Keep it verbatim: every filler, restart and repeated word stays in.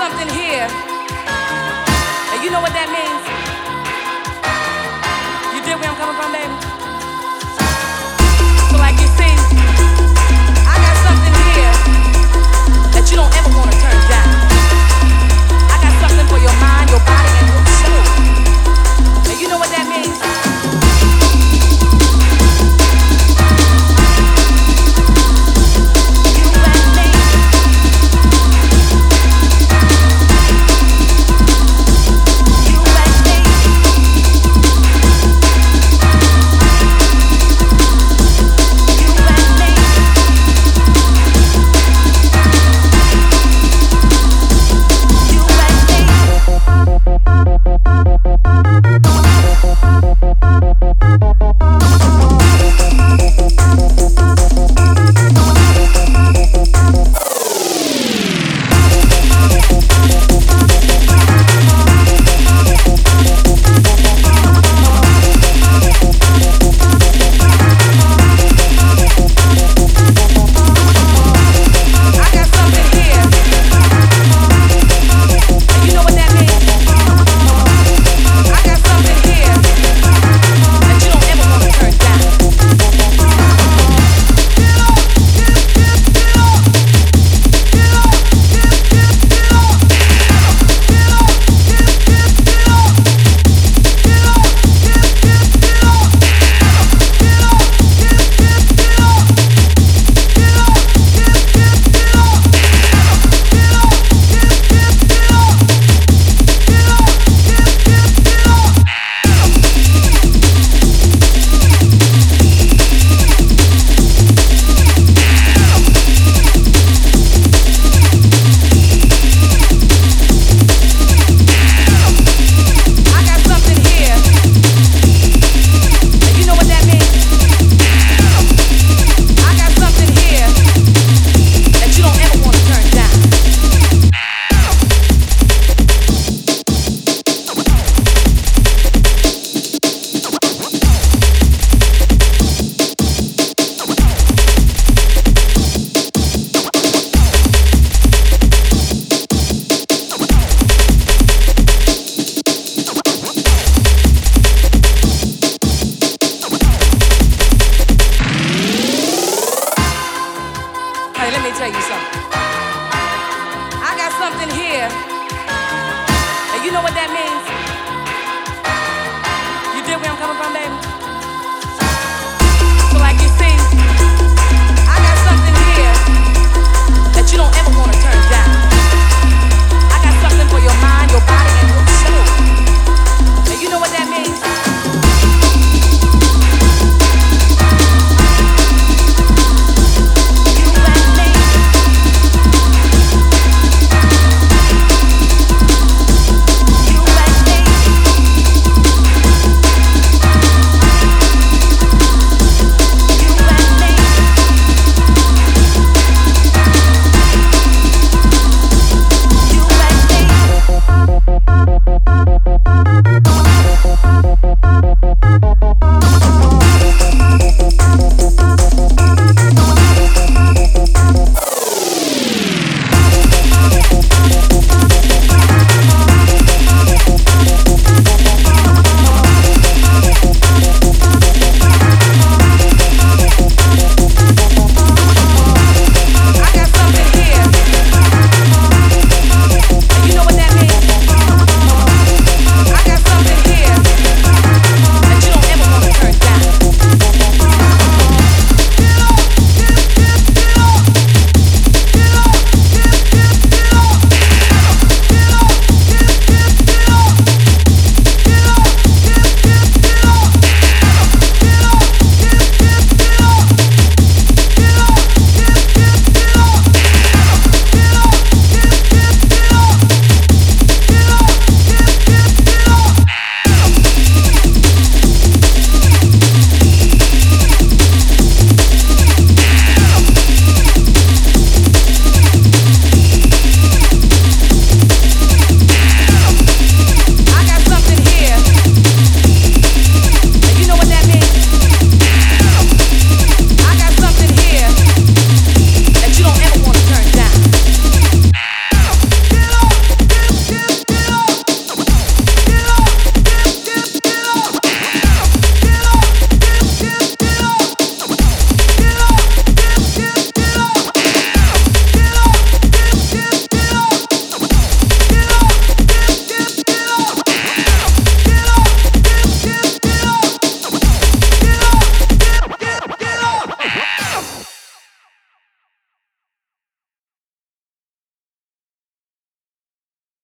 something here. And you know what that means? You dig where I'm coming from, baby? So like you see, I got something here that you don't ever want to turn down. I got something for your mind, your body, and your soul. And you know what that means? Let me tell you something. I got something here. And you know what that means?